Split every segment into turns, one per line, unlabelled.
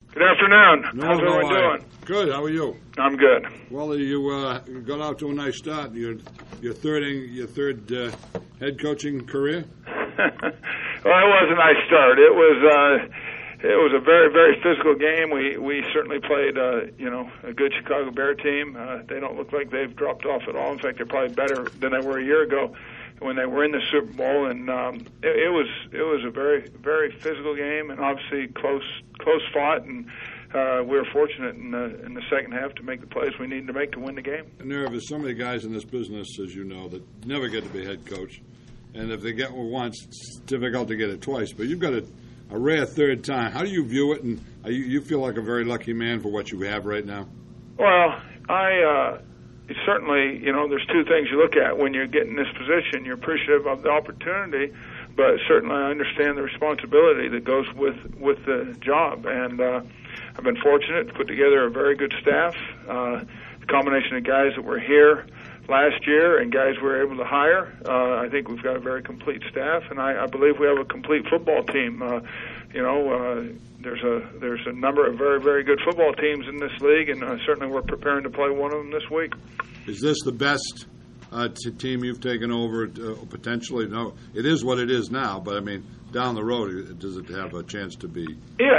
Good afternoon.
No,
How's everyone doing?
Good. How are you?
I'm good.
Well, you got out to a nice start. Your third head coaching career.
Well, it was a nice start. It was a very, very physical game. We certainly played a good Chicago Bear team. They don't look like they've dropped off at all. In fact, they're probably better than they were a year ago when they were in the Super Bowl. And it was a very, very physical game, and obviously close fought. And we were fortunate in the second half to make the plays we needed to make to win the game.
And there's so many guys in this business, as you know, that never get to be head coach. And if they get one once, it's difficult to get it twice. But you've got a rare third time. How do you view it? And you feel like a very lucky man for what you have right now?
Well, certainly, there's two things you look at when you get in this position. You're appreciative of the opportunity, but certainly I understand the responsibility that goes with the job. And I've been fortunate to put together a very good staff, the combination of guys that were here last year and guys we were able to hire. I think we've got a very complete staff, and I believe we have a complete football team. There's a number of very, very good football teams in this league, and certainly we're preparing to play one of them this week.
Is this the best team you've taken over potentially? No, it is what it is now, but I mean, down the road, does it have a chance to be?
Yeah,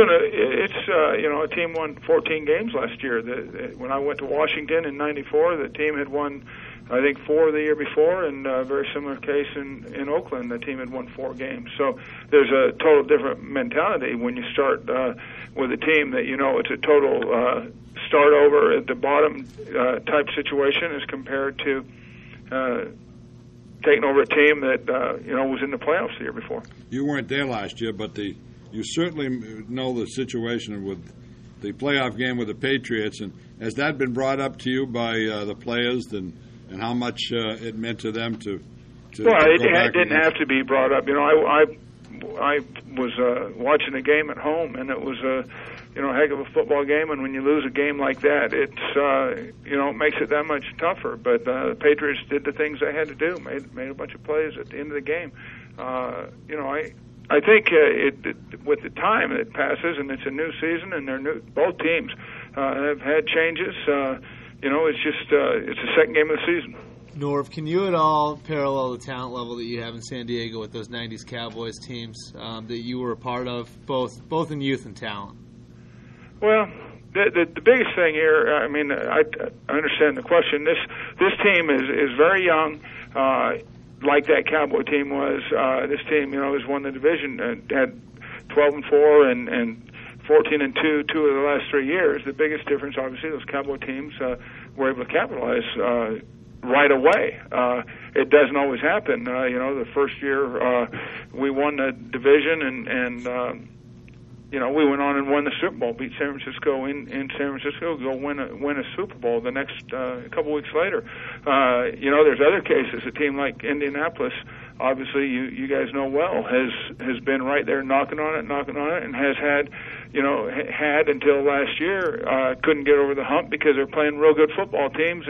a team won 14 games last year. When I went to Washington in '94, the team had won, I think, 4 the year before, and a very similar case in Oakland, the team had won 4 games. So there's a total different mentality when you start with a team that it's a total start over at the bottom type situation as compared to taking over a team that was in the playoffs the year before.
You weren't there last year, but you certainly know the situation with the playoff game with the Patriots. And has that been brought up to you by the players and how much it meant to them to
well,
it
didn't have to be brought up. I was watching the game at home, and it was a heck of a football game. And when you lose a game like that, it's it makes it that much tougher. But the Patriots did the things they had to do, made a bunch of plays at the end of the game. I think with the time it passes, and it's a new season, and both teams have had changes. It's the second game of the season.
Norv, can you at all parallel the talent level that you have in San Diego with those 90s Cowboys teams that you were a part of, both in youth and talent?
Well, the biggest thing here, I understand the question. This team is very young, like that Cowboy team was. This team, has won the division, had 12-4 and 14-2 2 of the last 3 years. The biggest difference, obviously, those Cowboy teams were able to capitalize right away. It doesn't always happen. The first year we won the division, and we went on and won the Super Bowl, beat San Francisco in San Francisco, go win a Super Bowl the next couple weeks later. There's other cases. A team like Indianapolis, obviously you guys know well, has been right there knocking on it, and has had until last year couldn't get over the hump because they're playing real good football teams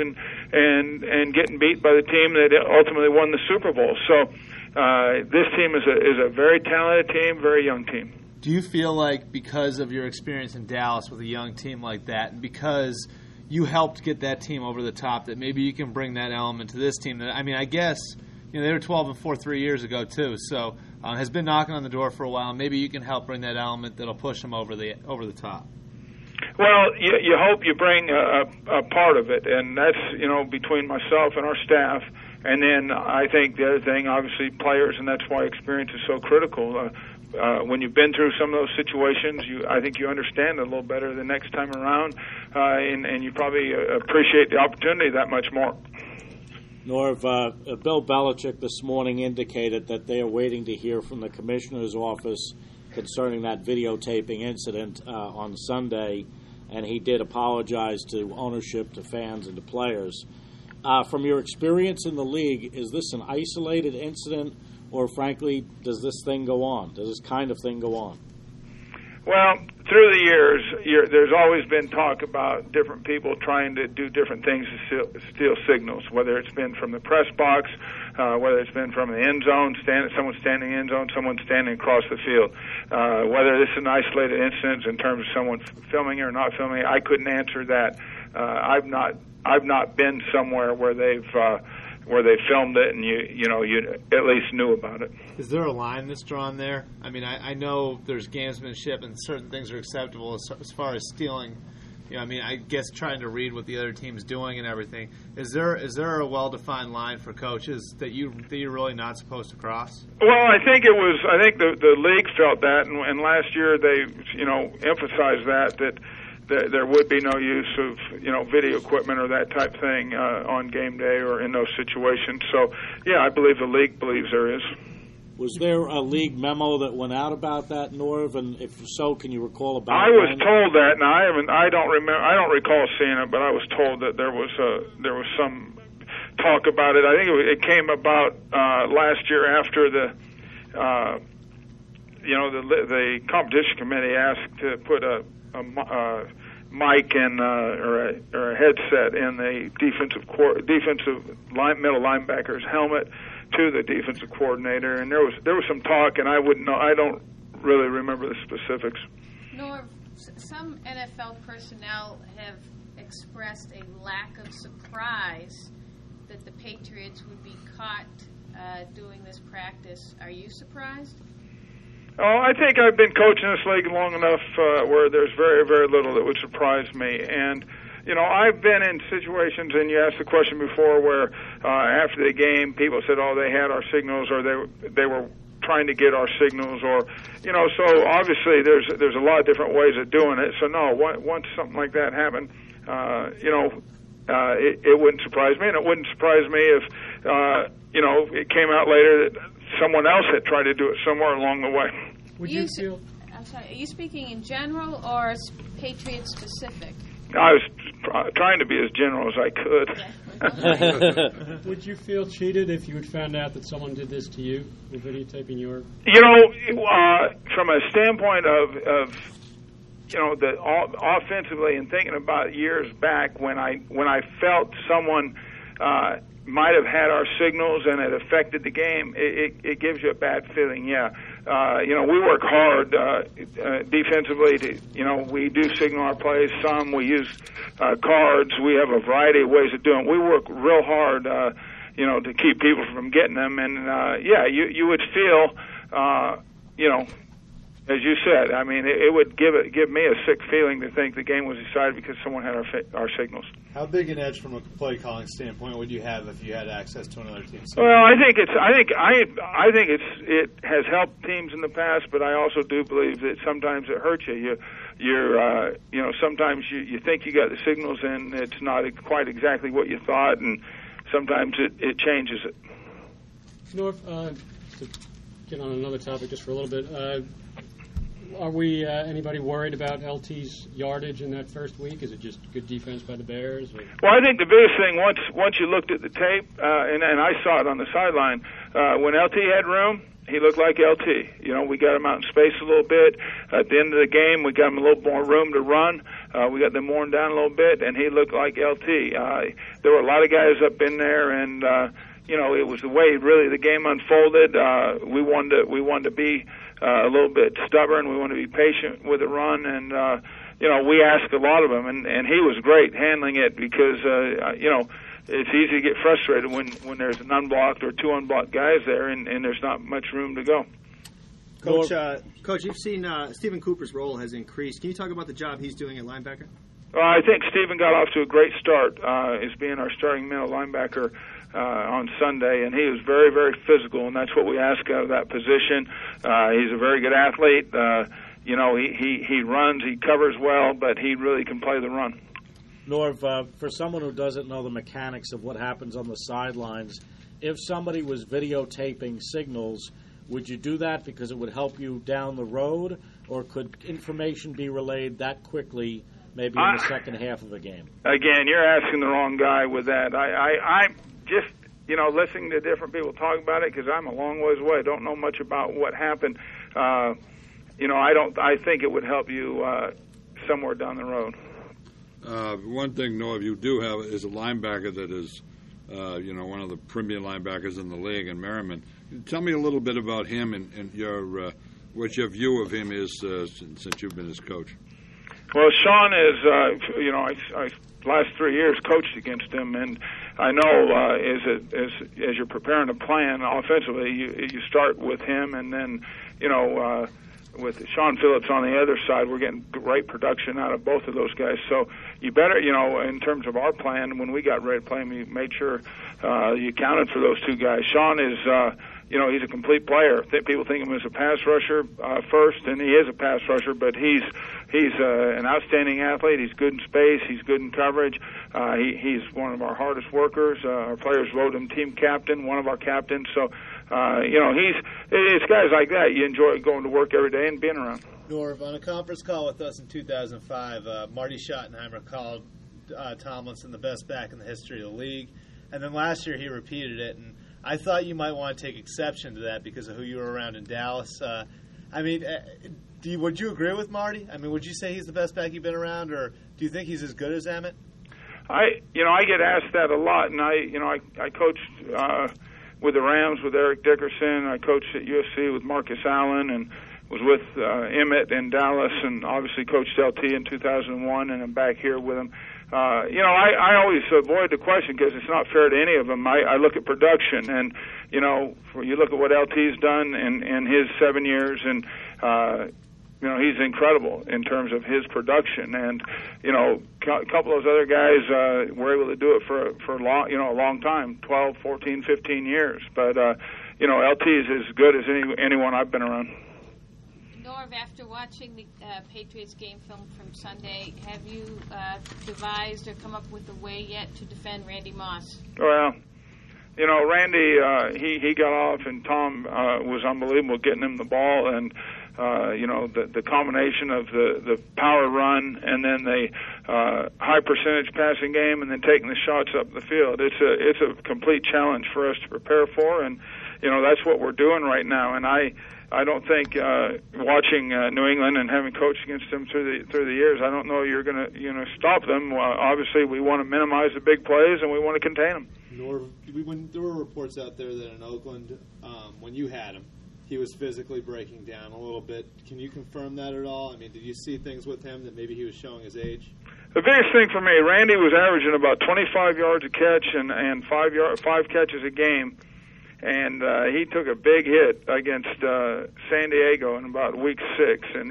and getting beat by the team that ultimately won the Super Bowl. So this team is a very talented team, very young team.
Do you feel like because of your experience in Dallas with a young team like that, and because you helped get that team over the top, that maybe you can bring that element to this team? I guess they were 12-4 3 years ago too, so has been knocking on the door for a while. Maybe you can help bring that element that'll push them over the top.
Well, you hope you bring a part of it, and that's between myself and our staff. And then I think the other thing, obviously, players, and that's why experience is so critical. When you've been through some of those situations, I think you understand it a little better the next time around, and you probably appreciate the opportunity that much more.
Norv, Bill Belichick this morning indicated that they are waiting to hear from the commissioner's office concerning that videotaping incident on Sunday, and he did apologize to ownership, to fans, and to players. From your experience in the league, is this an isolated incident, or frankly, does this thing go on? Does this kind of thing go on?
Well, through the years, there's always been talk about different people trying to do different things to steal signals, whether it's been from the press box, whether it's been from the end zone, someone standing in the end zone, someone standing across the field. Whether this is an isolated incident in terms of someone filming it or not filming it, I couldn't answer that. I've not been somewhere where they've filmed it and you at least knew about it.
Is there a line that's drawn there? I mean, I know there's gamesmanship and certain things are acceptable as far as stealing. I guess trying to read what the other team's doing and everything. Is there a well-defined line for coaches that you're really not supposed to cross?
Well, I think the league felt that, and last year they emphasized that there would be no use of video equipment or that type thing on game day or in those situations. So yeah, I believe the league believes there is.
Was there a league memo that went out about that, Norv? And if so, can you recall about it?
I was told that, and I don't recall seeing it, but I was told that there was some talk about it. I think it came about last year after the competition committee asked to put a mic and or a headset in the middle linebacker's helmet to the defensive coordinator, and there was some talk, and I don't really remember the specifics.
Nor some NFL personnel have expressed a lack of surprise that the Patriots would be caught doing this practice. Are you surprised?
Oh, I think I've been coaching this league long enough where there's very, very little that would surprise me. And, I've been in situations, and you asked the question before, where after the game people said, oh, they had our signals, or they were trying to get our signals, or, so obviously there's a lot of different ways of doing it. So, no, once something like that happened, it wouldn't surprise me, and it wouldn't surprise me if, it came out later that someone else had tried to do it somewhere along the way.
I'm sorry, are you speaking in general or Patriot specific?
I was trying to be as general as I could.
Would you feel cheated if you had found out that someone did this to you, videotaping your...
From a standpoint of offensively, and thinking about years back when I felt someone might have had our signals and it affected the game, it gives you a bad feeling, yeah. We work hard defensively to, we do signal our plays. Some we use cards. We have a variety of ways of doing it. We work real hard, to keep people from getting them. And, you would feel, as you said, I mean, it would give me a sick feeling to think the game was decided because someone had our signals.
How big an edge from a play calling standpoint would you have if you had access to another team's?
Well, I think it has helped teams in the past, but I also do believe that sometimes it hurts you. Sometimes you think you got the signals and it's not quite exactly what you thought, and sometimes it changes it.
Norv, to get on another topic just for a little bit. Are we anybody worried about LT's yardage in that first week? Is it just good defense by the Bears? Or?
Well, I think the biggest thing, once you looked at the tape, and I saw it on the sideline, when LT had room, he looked like LT. We got him out in space a little bit. At the end of the game, we got him a little more room to run. We got them worn down a little bit, and he looked like LT. There were a lot of guys up in there, and it was the way really the game unfolded. We wanted to be a little bit stubborn. We wanted to be patient with the run, and we asked a lot of him, and he was great handling it because it's easy to get frustrated when there's an unblocked or two unblocked guys there, and there's not much room to go.
Coach, you've seen Stephen Cooper's role has increased. Can you talk about the job he's doing at linebacker?
I think Stephen got off to a great start as being our starting middle linebacker on Sunday, and he was very, very physical, and that's what we ask out of that position. He's a very good athlete. He runs, he covers well, but he really can play the run.
Norv, for someone who doesn't know the mechanics of what happens on the sidelines, if somebody was videotaping signals, would you do that because it would help you down the road, or could information be relayed that quickly, maybe in the second half of a game? Again,
you're asking the wrong guy with that. I'm just, listening to different people talk about it because I'm a long ways away. I don't know much about what happened. I think it would help you somewhere down the road.
One thing, Norv, you do have is a linebacker that is, one of the premier linebackers in the league in Merriman. Tell me a little bit about him and your what your view of him is since you've been his coach.
Well, Sean is, I last 3 years coached against him, and I know as you're preparing a plan offensively, you start with him, and then with Sean Phillips on the other side, we're getting great production out of both of those guys. So you better, in terms of our plan, when we got ready to play him, we made sure you accounted for those two guys. Sean is, he's a complete player. People think of him as a pass rusher first, and he is a pass rusher, but he's an outstanding athlete. He's good in space. He's good in coverage. He's one of our hardest workers. Our players voted him team captain, one of our captains. So, it's guys like that you enjoy going to work every day and being around.
Norv, on a conference call with us in 2005, Marty Schottenheimer called Tomlinson the best back in the history of the league. And then last year he repeated it, and I thought you might want to take exception to that because of who you were around in Dallas. Would you agree with Marty? I mean, would you say he's the best back you've been around, or do you think he's as good as Emmett?
I get asked that a lot, and I coached with the Rams with Eric Dickerson. I coached at USC with Marcus Allen, and was with Emmett in Dallas, and obviously coached LT in 2001, and I'm back here with him. I always avoid the question because it's not fair to any of them. I look at production, and you look at what LT's done in his 7 years, and he's incredible in terms of his production. And a couple of those other guys were able to do it for a long time, 12, 14, 15 years. But LT is as good as anyone I've been around.
Norv, after watching the Patriots game film from Sunday, have you devised or come up with a way yet to defend Randy Moss?
Well, Randy, he got off, and Tom was unbelievable getting him the ball, and the combination of the power run and then the high percentage passing game, and then taking the shots up the field. It's a complete challenge for us to prepare for, and that's what we're doing right now. And I don't think watching New England and having coached against them through the years, I don't know you're going to stop them. Obviously, we want to minimize the big plays and we want to contain them.
When there were reports out there that in Oakland, when you had him, he was physically breaking down a little bit. Can you confirm that at all? I mean, did you see things with him that maybe he was showing his age?
The biggest thing for me, Randy was averaging about 25 yards a catch and 5 catches a game. And he took a big hit against San Diego in about week 6, and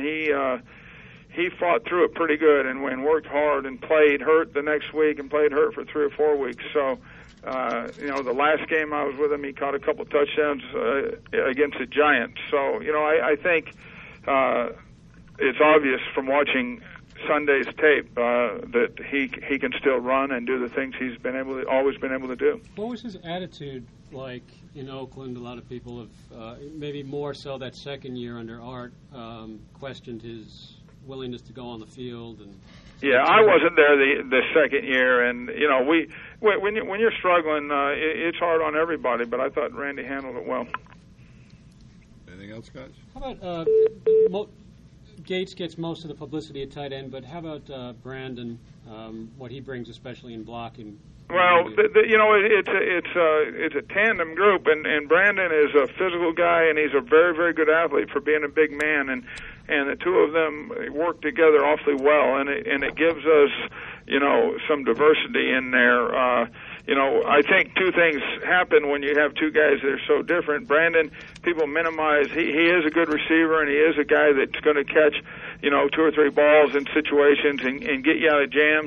he fought through it pretty good and worked hard and played hurt the next week and played hurt for 3 or 4 weeks. So, the last game I was with him, he caught a couple touchdowns against the Giants. So, I think it's obvious from watching Sunday's tape that he can still run and do the things he's always been able to do.
What was his attitude like in Oakland? A lot of people have, maybe more so that second year under Art, questioned his willingness to go on the field. And
yeah, I wasn't there the second year, and when you're struggling, it's hard on everybody. But I thought Randy handled it well.
Anything else, guys?
How about Gates gets most of the publicity at tight end, but how about Brandon? What he brings, especially in blocking.
Well, it's a tandem group, and Brandon is a physical guy, and he's a very, very good athlete for being a big man, and the two of them work together awfully well, and it gives us some diversity in there. I think two things happen when you have two guys that are so different. Brandon, people minimize. He is a good receiver, and he is a guy that's going to catch 2 or 3 balls in situations and get you out of jams.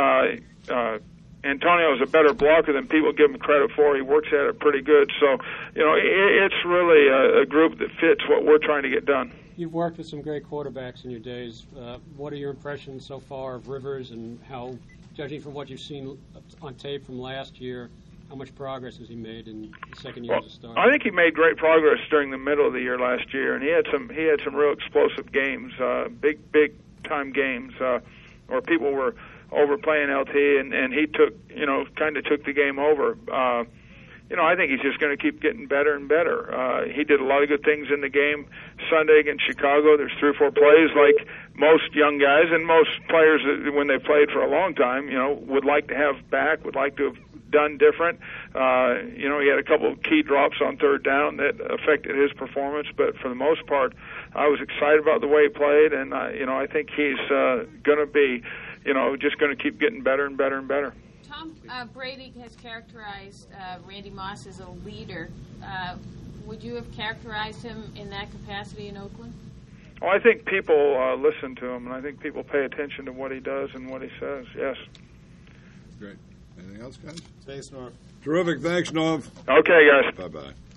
Antonio is a better blocker than people give him credit for. He works at it pretty good. So, it's really a group that fits what we're trying to get done.
You've worked with some great quarterbacks in your days. What are your impressions so far of Rivers, and how, judging from what you've seen on tape from last year, how much progress has he made in the second year as a starter?
I think he made great progress during the middle of the year last year, and he had some real explosive games, big time games, where people were overplaying LT, and he took the game over. I think he's just going to keep getting better and better. He did a lot of good things in the game Sunday against Chicago. There's 3 or 4 plays like most young guys and most players when they played for a long time, would like to have back, would like to have done different. He had a couple of key drops on 3rd down that affected his performance, but for the most part, I was excited about the way he played, and I think he's going to be, just going to keep getting better and better and better.
Tom Brady has characterized Randy Moss as a leader. Would you have characterized him in that capacity in Oakland?
Well, I think people listen to him, and I think people pay attention to what he does and what he says. Yes.
Great. Anything else, guys?
Thanks, Norv.
Terrific. Thanks, Norv.
Okay, guys.
Bye-bye.